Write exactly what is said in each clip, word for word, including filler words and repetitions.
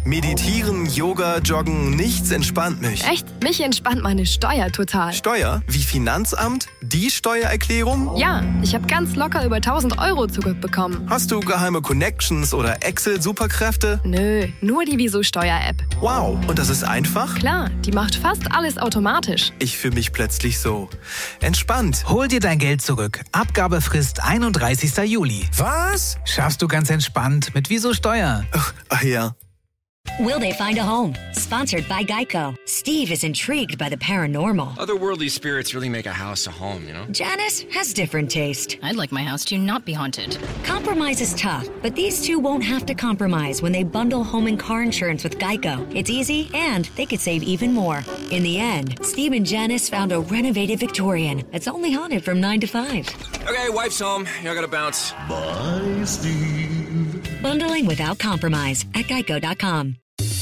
Meditieren, Yoga, Joggen, nichts entspannt mich. Echt? Mich entspannt meine Steuer total. Steuer? Wie Finanzamt? Die Steuererklärung? Ja, ich habe ganz locker über tausend Euro zurückbekommen. Hast du geheime Connections oder Excel-Superkräfte? Nö, nur die Wieso-Steuer-App. Wow, und das ist einfach? Klar, die macht fast alles automatisch. Ich fühle mich plötzlich so entspannt. Hol dir dein Geld zurück. Abgabefrist einunddreißigster Juli. Was? Schaffst du ganz entspannt mit Wieso Steuer. Ach, ach ja. Will they find a home? Sponsored by Geico. Steve is intrigued by the paranormal. Otherworldly spirits really make a house a home, you know? Janice has different taste. I'd like my house to not be haunted. Compromise is tough, but these two won't have to compromise when they bundle home and car insurance with Geico. It's easy, and they could save even more. In the end, Steve and Janice found a renovated Victorian that's only haunted from nine to five. Okay, wife's home. I gotta bounce. Bye, Steve. Bundling without compromise at geico dot com.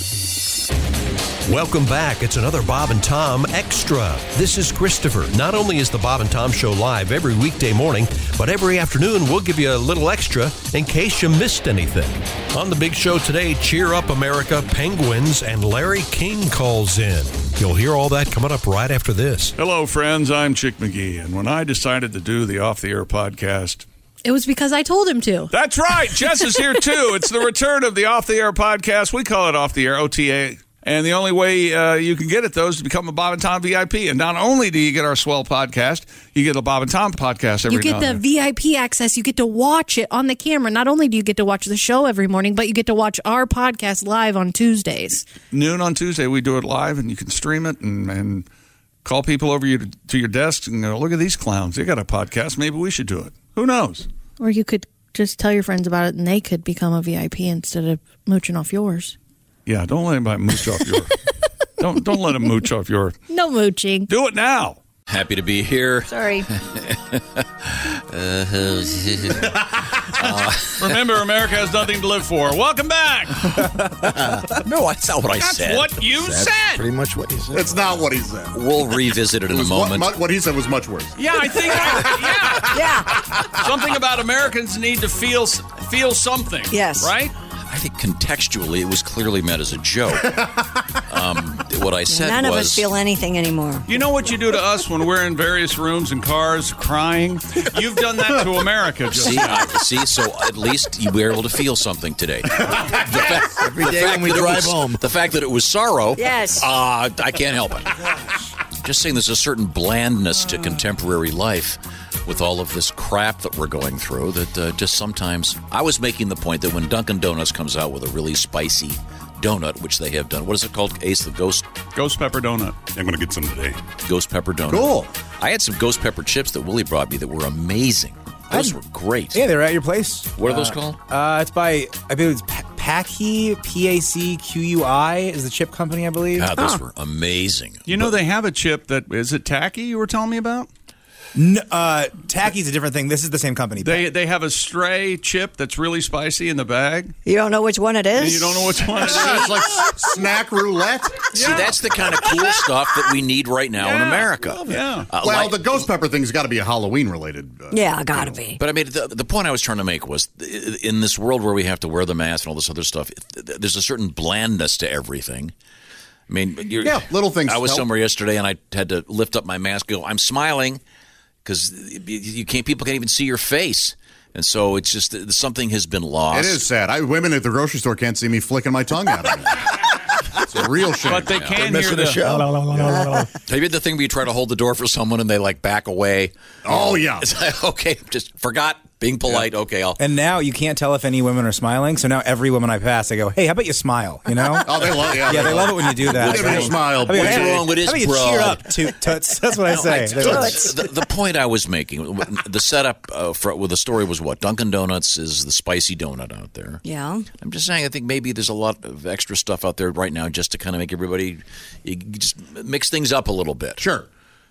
Welcome back. It's another Bob and Tom Extra. This is Christopher. Not only is the Bob and Tom Show live every weekday morning, but every afternoon we'll give you a little extra in case you missed anything. On the big show today, Cheer Up America, Penguins, and Larry King calls in. You'll hear all that coming up right after this. Hello, friends. I'm Chick McGee, and when I decided to do the Off the Air podcast, it was because I told him to. That's right. Jess is here, too. It's the return of the Off the Air podcast. We call it Off the Air, O T A. And the only way uh, you can get it, though, is to become a Bob and Tom V I P. And not only do you get our swell podcast, you get a Bob and Tom podcast every You get the V I P access. You get to watch it on the camera. Not only do you get to watch the show every morning, but you get to watch our podcast live on Tuesdays. Noon on Tuesday, we do it live, and you can stream it and, and call people over you to, to your desk and go, look at these clowns. They got a podcast. Maybe we should do it. Who knows? Or you could just tell your friends about it, and they could become a V I P instead of mooching off yours. Yeah, don't let anybody mooch off your... Don't don't let them mooch off your... No mooching. Do it now. Happy to be here. Sorry. uh, Remember, America has nothing to live for. Welcome back. No, that's not what I that's said. That's what you that's said. Pretty much what he said. It's not what he said. We'll revisit it in it a moment. What, what he said was much worse. Yeah, I think. I, yeah. Yeah. Something about Americans need to feel feel something. Yes. Right? I think contextually it was clearly meant as a joke. um, what I said None was... of us feel anything anymore. You know what you do to us when we're in various rooms and cars crying? You've done that to America just see, now. I, see, so at least you were able to feel something today. The fact, Every day the fact when we that it drive was, home. The fact that it was sorrow, Yes. uh, I can't help it. Just saying there's a certain blandness to contemporary life with all of this crap that we're going through that uh, just sometimes... I was making the point that when Dunkin' Donuts comes out with a really spicy donut, which they have done... What is it called, Ace? The Ghost... Ghost Pepper Donut. I'm going to get some today. Ghost Pepper Donut. Cool. I had some Ghost Pepper chips that Willie brought me that were amazing. Those were great. Yeah, they were at your place. What are uh, those called? Uh, it's by, I believe it's Paqui, P A C Q U I is the chip company, I believe. Ah, those were amazing. You know, they have a chip that... Is it tacky you were telling me about? No, uh, Tacky's a different thing. This is the same company. They they have a stray chip that's really spicy in the bag. You don't know which one it is? And you don't know which one it is. It's like snack roulette. See, that's the kind of cool stuff that we need right now Yeah, in America. Yeah. Uh, Well, like- the ghost pepper thing's got to be a Halloween related. Uh, Yeah, gotta be. But I mean, the, the point I was trying to make was, in this world where we have to wear the mask and all this other stuff, there's a certain blandness to everything. I mean, you're, Yeah, little things I was help. somewhere yesterday and I had to lift up my mask and go, I'm smiling because you can't. People can't even see your face. And so it's just something has been lost. It is sad. I, women at the grocery store can't see me flicking my tongue out of it. It's a real shame. But they can They're hear missing the the show. Have you had the thing where you try to hold the door for someone and they like back away? Oh, yeah. It's like, okay, just forgot being polite. Yeah. Okay, I'll. And now you can't tell if any women are smiling. So now every woman I pass, I go, "Hey, how about you smile?" You know? Oh, they love yeah, yeah, they love it when you do that. What's your smile? How about you- What's hey, wrong with his how about you broad? cheer up, toot toots? That's what I say. They're like, the, the point I was making, the setup uh, for with the story was what? Dunkin' Donuts is the spicy donut out there. Yeah. I'm just saying, I think maybe there's a lot of extra stuff out there right now just to kind of make everybody you just mix things up a little bit. Sure.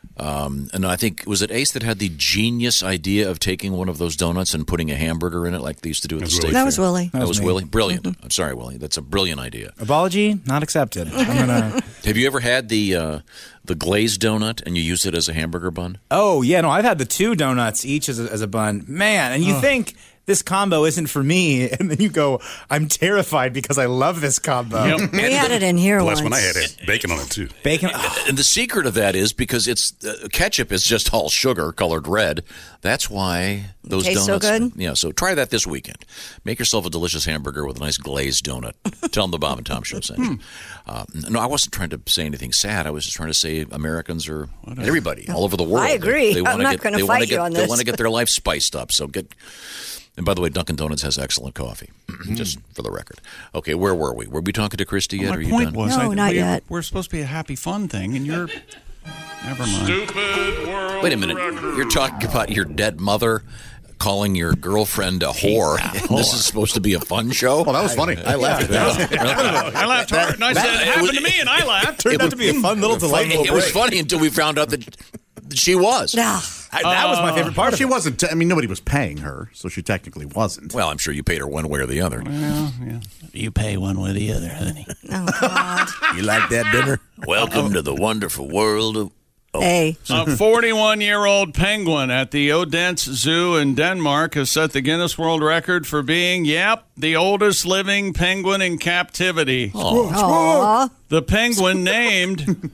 Um, and I think, was it Ace that had the genius idea of taking one of those donuts and putting a hamburger in it like they used to do at the That's state Willie. That fair? was Willie. That, That was was me. Willie? Brilliant. I'm sorry, Willie. That's a brilliant idea. apology not accepted. I'm gonna. Have you ever had the uh, the glazed donut and you use it as a hamburger bun? Oh yeah, no, I've had the two donuts each as a, as a bun. Man, and you think this combo isn't for me. And then you go, I'm terrified because I love this combo. Yep. We had it in here Last once. one I had it. Bacon on it, too. Bacon. And the secret of that is because it's uh, ketchup is just all sugar colored red. That's why those Tastes so donuts. good? Yeah, so try that this weekend. Make yourself a delicious hamburger with a nice glazed donut. Tell them the Bob and Tom Show sent you. Uh, no, I wasn't trying to say anything sad. I was just trying to say Americans are everybody all over the world. I agree. They, they I'm not get, gonna they fight wanna you get, on They this. want to get their life spiced up. So get. And by the way, Dunkin' Donuts has excellent coffee. Just for the record. Okay, where were we? Were we talking to Christy yet? My Are you point done? was, No, I, not we, yet. We're supposed to be a happy, fun thing, and you're. Never mind. Stupid world. Wait a minute. You're talking about your dead mother calling your girlfriend a whore. This is supposed to be a fun show? Well, that was funny. I laughed at that. I laughed hard, and I said, it happened to me, and I laughed. Turned out to be a fun little delightful It was break. funny until we found out that that she was. Nah. I, that was my favorite part Well, of she it. wasn't. T- I mean, nobody was paying her, so she technically wasn't. Well, I'm sure you paid her one way or the other. Well, yeah. You pay one way or the other, honey. Oh, God. You like that dinner? Welcome to the wonderful world of... Oh. Hey. A forty-one-year-old penguin at the Odense Zoo in Denmark has set the Guinness World Record for being, yep, the oldest living penguin in captivity. Aw. The penguin named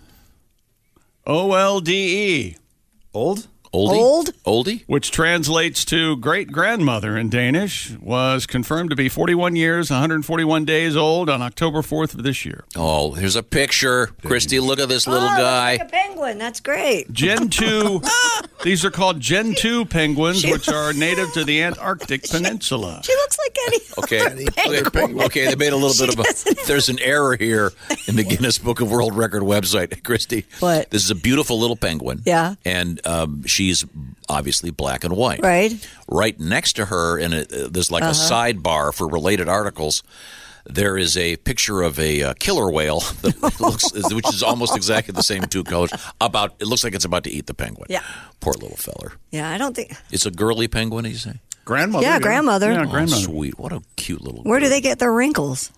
O L D E. Old? Oldie? Old? Oldie? Which translates to great-grandmother in Danish, was confirmed to be forty-one years, one hundred forty-one days old on October fourth of this year. Oh, here's a picture. Christy, look at this little oh, guy. Like a penguin. That's great. Gen two, these are called Gen two penguins, She- which are native to the Antarctic Peninsula. She looks like any Okay. other penguin. Okay, they made a little She bit of a... doesn't- There's an error here in the Guinness Book of World Record website, Christy. What? This is a beautiful little penguin. Yeah. And um, she's obviously black and white. Right. Right next to her, and uh, there's like Uh-huh. a sidebar for related articles. There is a picture of a uh, killer whale that looks, which is almost exactly the same two colors. About it looks like it's about to eat the penguin. Yeah. Poor little feller. Yeah, I don't think. It's a girly penguin, you say? Grandmother. Yeah, grandmother. Yeah, Oh, grandmother. sweet. What a cute little. Where do bird. they get their wrinkles?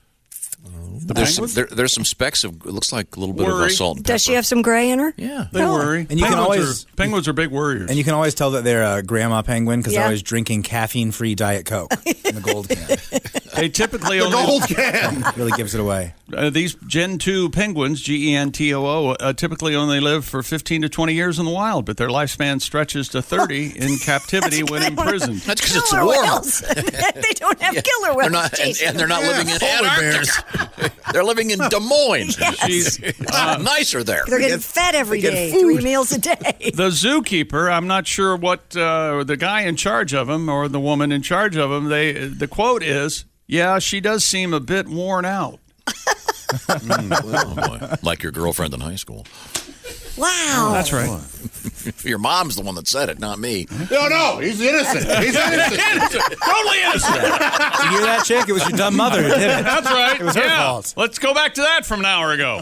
The There's some, penguins? there, there's some specks of. It looks like a little bit of Worry. a salt and pepper. Does she have some gray in her? Yeah. They worry. And you can penguins always- are, penguins are big worriers. And you can always tell that they're a grandma penguin because Yeah. they're always drinking caffeine-free Diet Coke in the gold can. they typically The only gold can. Really gives it away. uh, these Gen two penguins, G E N T O O, uh, typically only live for fifteen to twenty years in the wild, but their lifespan stretches to thirty in captivity when imprisoned. That's because it's Killer warmer. whales. They don't have killer They're whales. not, and, chasing and they're not Yeah, living in polar Antarctica. They're living in Des Moines. She's, It's uh, nicer there. They're getting fed every they get day, food. three meals a day. the zookeeper, I'm not sure what uh, the guy in charge of him or the woman in charge of him, they the quote is, yeah, she does seem a bit worn out. Oh, boy. Like your girlfriend in high school. Wow. That's right. Your mom's the one that said it, not me. No, no, he's innocent. He's innocent. Totally innocent. Did you hear that, chick? It was your dumb mother who did it. That's right. It was her yeah. fault. Let's go back to that from an hour ago.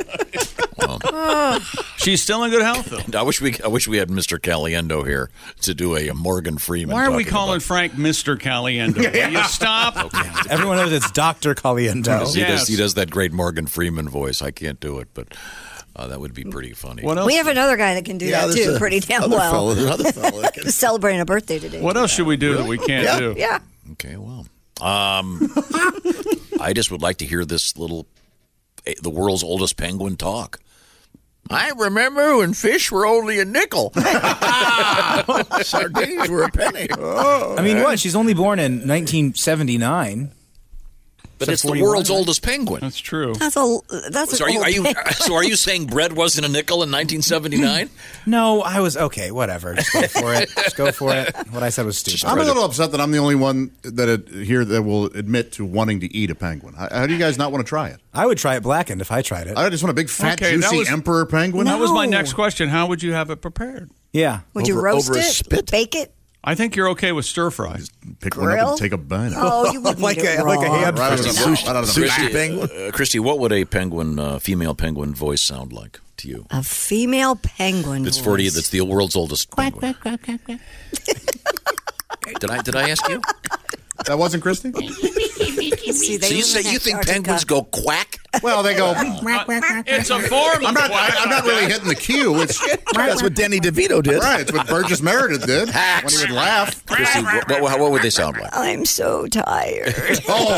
She's still in good health, though. I wish we I wish we had Mister Caliendo here to do a, a Morgan Freeman. Why are we talking calling about- Frank Mister Caliendo? Will you stop? Everyone knows it's Doctor Caliendo. He, Yes. does, he does that great Morgan Freeman voice. I can't do it, but uh, that would be pretty funny. What else? We have another guy that can do Yeah, that there's too, a- pretty damn other well. fellow- another fellow that can- He's celebrating a birthday today. What else should we do that we can't Yeah. do? Yeah. Okay, well, um, I just would like to hear this little, eh, the world's oldest penguin talk. I remember when fish were only a nickel. Sardines were a penny. I mean, what? She's only born in nineteen seventy-nine. But So it's the forty-one, world's right? oldest penguin. That's true. That's a that's So are an you old are you penguin. so are you saying bread wasn't a nickel in nineteen seventy-nine? No, I was okay. Whatever. Just go for it. Just go for it. What I said was stupid. I'm a little upset that I'm the only one that it, here that will admit to wanting to eat a penguin. How, how do you guys not want to try it? I would try it blackened if I tried it. I just want a big fat Okay, that juicy was- emperor penguin. That was my No. next question. How would you have it prepared? Yeah. Would you Over- roast over a it? spit? Bake it? I think you're okay with stir fry. Pick one up Grill? and take a bite. Oh, you wouldn't Like eat it a- like a raw. hand Right out of the- Sushi- right out of the sushi back. penguin. Uh, Christy, what would a penguin, uh, female penguin voice sound like to you? A female penguin. It's forty. voice. That's the world's oldest penguin. Did I did I ask you? That wasn't Christy? See, they So you live say in you think Antarctica. penguins go quack? Well, they go. It's a form. I'm not. I, I'm not really hitting the cue. It's That's what Danny DeVito did. right. It's what Burgess Meredith did when he would laugh. Chrissy, what, what, what would they sound like? I'm so tired. Oh,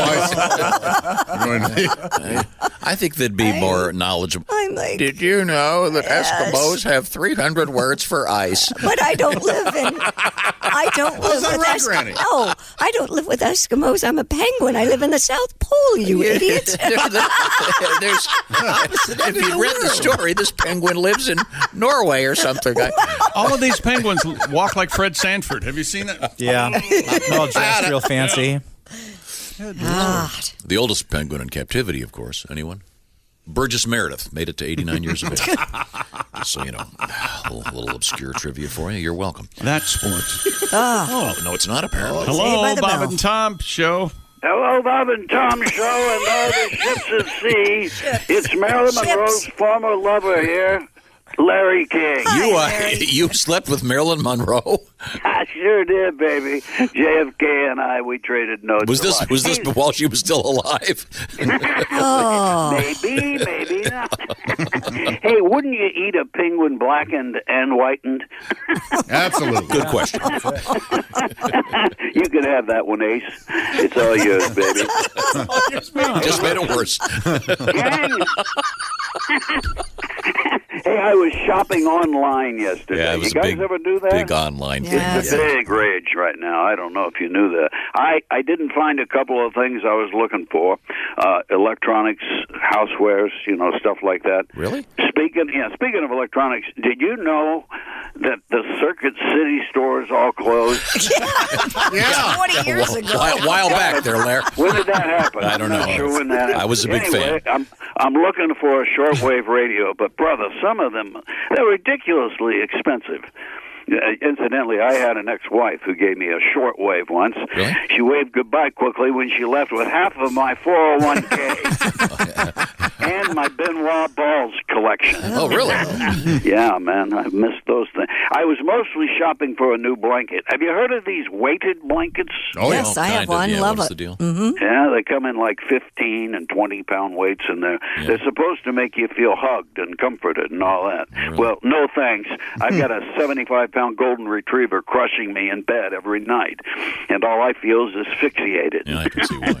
I, I think they'd be more knowledgeable. I'm like, Did you know that Yes. Eskimos have three hundred words for ice? but I don't live in. I don't live that with right, Eskimos. Granny? No, I don't live with Eskimos. I'm a penguin. I live in the South Pole. You idiot. There's, if you read the story, this penguin lives in Norway or something. All of these penguins walk like Fred Sanford. Have you seen it? Yeah. They're all dressed real fancy. God. The oldest penguin in captivity, of course. Anyone? Burgess Meredith made it to eighty-nine years of age. Just so you know, a little, little obscure trivia for you. You're welcome. That's sports. Oh, no, it's not apparently. Hello, Bob and Tom show. Hello, Bob and Tom show and all the ships at sea. It's Marilyn Monroe's former lover here, Larry King. You uh, you slept with Marilyn Monroe? I sure did, baby. J F K and I, we traded notes. Was a this lot. was this while she was still alive? Oh. Maybe, maybe not. Hey, wouldn't you eat a penguin blackened and whitened? absolutely. Good question. You can have that one, Ace. It's all yours, baby. Just made it worse. Gang. Hey, I was shopping online yesterday. Yeah, it was you a guys big, ever do that? big online thing. It's a big rage right now. I don't know if you knew that. I, I didn't find a couple of things I was looking for. Uh, electronics, housewares, you know, stuff like that. Really? Speaking, yeah, speaking of electronics, did you know that the Circuit City stores all closed? Yeah. twenty years a ago. while, while back there, Larry. When did that happen? I don't I'm not know. Sure when that happened. I was a big anyway, fan. I'm I'm looking for a shortwave radio, but brother, some of them they're ridiculously expensive. Uh, incidentally, I had an ex-wife who gave me a shortwave once. Really? She waved goodbye quickly when she left with half of my four oh one k and my Benoit balls collection. Oh, really? Yeah, man, I missed those things. I was mostly shopping for a new blanket. Have you heard of these weighted blankets? Oh, yeah. Yes, I have Kind of, one. yeah, Love what's it. the deal? Mm-hmm. Yeah, they come in like fifteen and twenty pound weights, and they're Yeah. they're supposed to make you feel hugged and comforted and all that. Really? Well, no thanks. I've got a seventy-five pound golden retriever crushing me in bed every night, and all I feel is asphyxiated. Yeah, I can see why.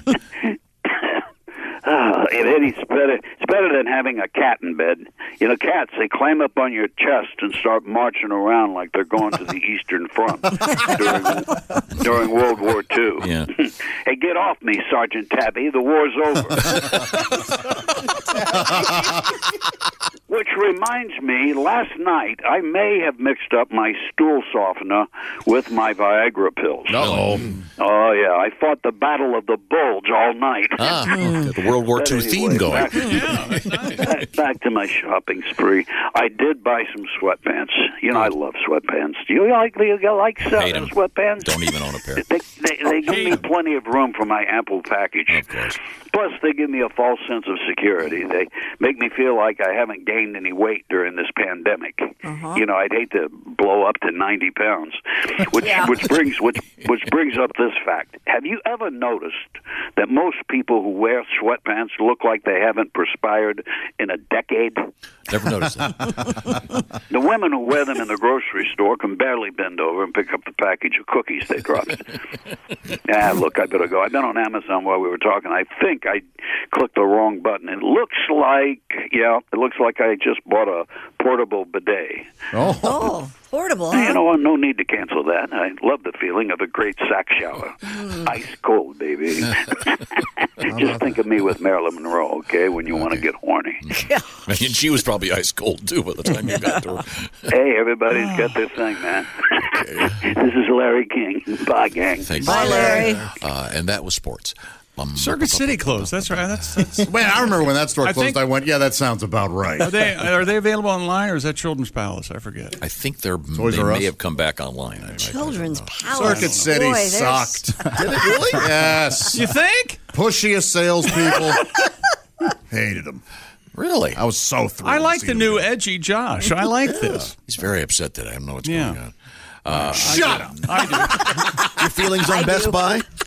Ah, it, it's better. It's better than having a cat in bed. You know, cats, they climb up on your chest and start marching around like they're going to the Eastern Front during, during World War Two. Yeah. Hey, get off me, Sergeant Tabby. The war's over. Which reminds me, last night I may have mixed up my stool softener with my Viagra pills. Uh-oh. Oh, yeah. I fought the Battle of the Bulge all night. Ah, got the World War But Two anyway, theme going. Back, back, back to my shopping spree. I did buy some sweatpants. You know, I love sweatpants. Do you like do you like uh, Hate 'em. sweatpants? Don't even own a pair. They, they, they give me plenty of room for my ample package. Of course. Plus, they give me a false sense of security. They make me feel like I haven't gained any weight during this pandemic. Uh-huh. You know, I'd hate to blow up to ninety pounds, which Yeah. which brings which which brings up this fact. Have you ever noticed that most people who wear sweatpants look like they haven't perspired in a decade? Never noticed that. The women who wear them in the grocery store can barely bend over and pick up the package of cookies they dropped. Ah, look, I better go. I've been on Amazon while we were talking. I think I clicked the wrong button. It looks like, yeah, it looks like I just bought a portable bidet. Oh. Oh, portable. You Huh? know, no need to cancel that. I love the feeling of a great sack shower. Ice cold, baby. Just think of me with Marilyn Monroe, okay, when you want to get horny. And she was probably ice cold, too, by the time you got to her. Hey, everybody's got their thing, man. This is Larry King. Bye, gang. Thanks. Bye, Larry. Uh, and that was sports. Um, Circuit City closed. That's right. That's, that's Man, I remember when that store I closed. think- I went, yeah, that sounds about right. Are they are they available online or is that Children's Palace? I forget. I think they're, Toys they R Us? may have come back online. I, Children's Palace. Circuit City Boy, there's- sucked. Did it really? Yes. You think? Pushiest salespeople. Hated them. Really? I was so thrilled. I to like see the them new again. edgy Josh. I like this. He's very upset today. I don't know what's Yeah. going on. Uh, Shut up. I do. Your feelings on I Best do. Buy?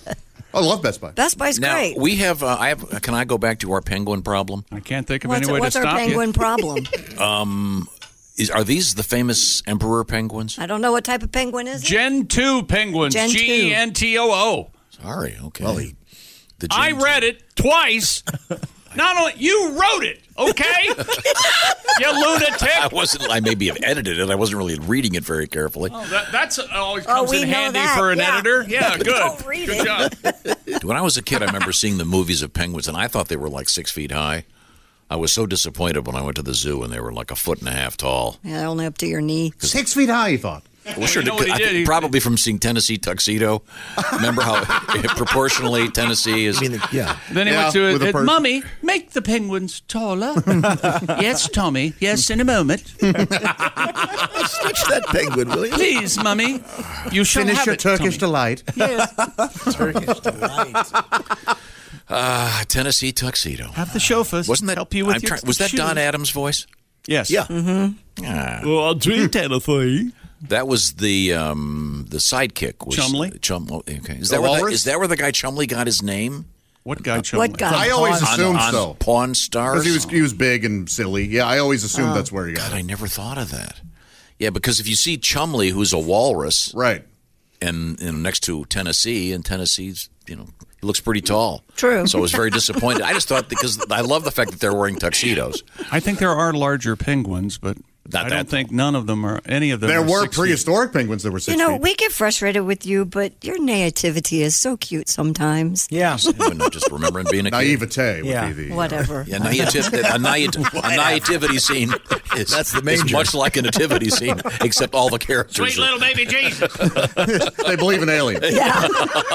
I love Best Buy. Best Buy's now, great. we have. Uh, I have. Can I go back to our penguin problem? I can't think of What's, any way what's to our stop penguin you. problem? Um, is, are these the famous emperor penguins? I don't know what type of penguin is it. Gen two penguins. Gen two. G E N T O O. Sorry. Okay. Well, he, the I read it twice. Not only you wrote it, okay? You lunatic. I wasn't. I maybe have edited it. I wasn't really reading it very carefully. Oh, that, that's always Oh, comes we in know handy that, for an yeah. editor. Yeah, good. Don't read good it. job. When I was a kid, I remember seeing the movies of penguins, and I thought they were like six feet high. I was so disappointed when I went to the zoo, and they were like a foot and a half tall. Yeah, only up to your knee. Six feet high, you thought. Well, sure, You know what he I did? think He- probably from seeing Tennessee Tuxedo. Remember how proportionally Tennessee is? I mean, yeah. Then he Yeah, went to with a it. person. Mummy, make the penguins taller. Yes, Tommy. Yes, in a moment. Stitch that penguin, will you? Please, Mummy. You shall Finish have your it, Turkish Tommy. delight. Turkish delight. Uh, Tennessee Tuxedo. Have the chauffeurs Wasn't that help you with I'm your trying- Was that shoes. Don Adams' voice? Yes. Yeah. Ah. Well, I'll drink Tennessee. That was the um, the sidekick. Was Chumley? Chum, oh, okay. Is The that, where that, walrus? is that where the guy Chumley got his name? What guy? Chumley? What guy? I always On- assumed on so. Pawn Stars? Because he was, he was big and silly. Yeah, I always assumed Oh. that's where he got God, it. I never thought of that. Yeah, because if you see Chumley, who's a walrus, Right. and you know, next to Tennessee, and Tennessee's, you know, he looks pretty tall. True. So I was very disappointed. I just thought, because I love the fact that they're wearing tuxedos. I think there are larger penguins, but Not I that don't think none of them are. Any of them. There are were six feet. prehistoric penguins that were six You know, feet. we get frustrated with you, but your naivety is so cute sometimes. Yeah. Just remembering being a kid. Naivete would Yeah. be the... Whatever. Yeah, naivety, a, naivety, a nativity scene is, That's the is manger. much like a nativity scene, except all the characters. Sweet are- little baby Jesus. They believe in aliens. Yeah.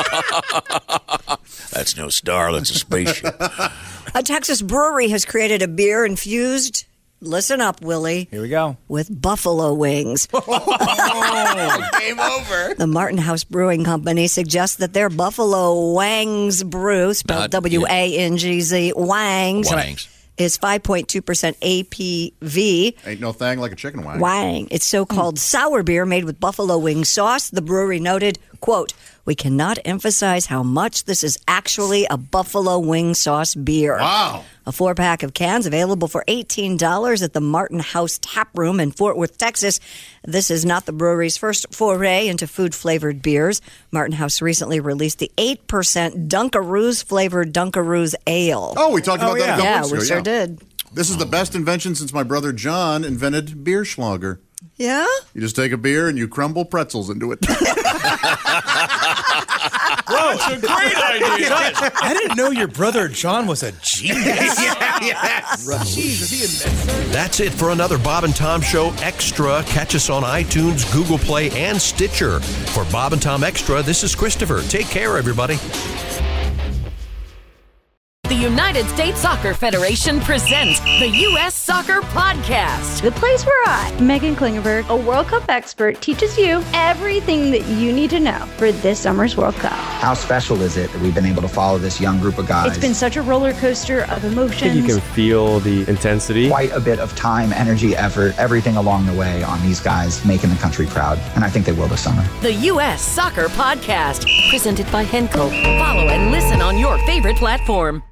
That's no star, that's a spaceship. A Texas brewery has created a beer infused, listen up, Willie, Here we go. with buffalo wings. Game over. The Martin House Brewing Company suggests that their Buffalo Wangs brew, spelled Not- W A N G Z, Wangs, Wangs. is five point two percent A P V. Ain't no thing like a chicken wang. Wang. It's so-called sour beer made with buffalo wing sauce. The brewery noted, quote, "We cannot emphasize how much this is actually a buffalo wing sauce beer." Wow. A four-pack of cans available for eighteen dollars at the Martin House Tap Room in Fort Worth, Texas. This is not the brewery's first foray into food-flavored beers. Martin House recently released the eight percent Dunkaroos-flavored Dunkaroos Ale. Oh, we talked about that a couple Yeah, weeks we ago. sure yeah. did. This is the best invention since my brother John invented beer schlager. Yeah? You just take a beer and you crumble pretzels into it. That's a great idea. I didn't know your brother John was a genius. yes. Jeez, is he a med- That's it for another Bob and Tom Show Extra. Catch us on iTunes, Google Play, and Stitcher. For Bob and Tom Extra, this is Christopher. Take care, everybody. The United States Soccer Federation presents the U S Soccer Podcast. The place where I, Megan Klingenberg, a World Cup expert, teaches you everything that you need to know for this summer's World Cup. How special is it that we've been able to follow this young group of guys? It's been such a roller coaster of emotions. I think you can feel the intensity. Quite a bit of time, energy, effort, everything along the way on these guys making the country proud. And I think they will this summer. The U S Soccer Podcast, presented by Henkel. Follow and listen on your favorite platform.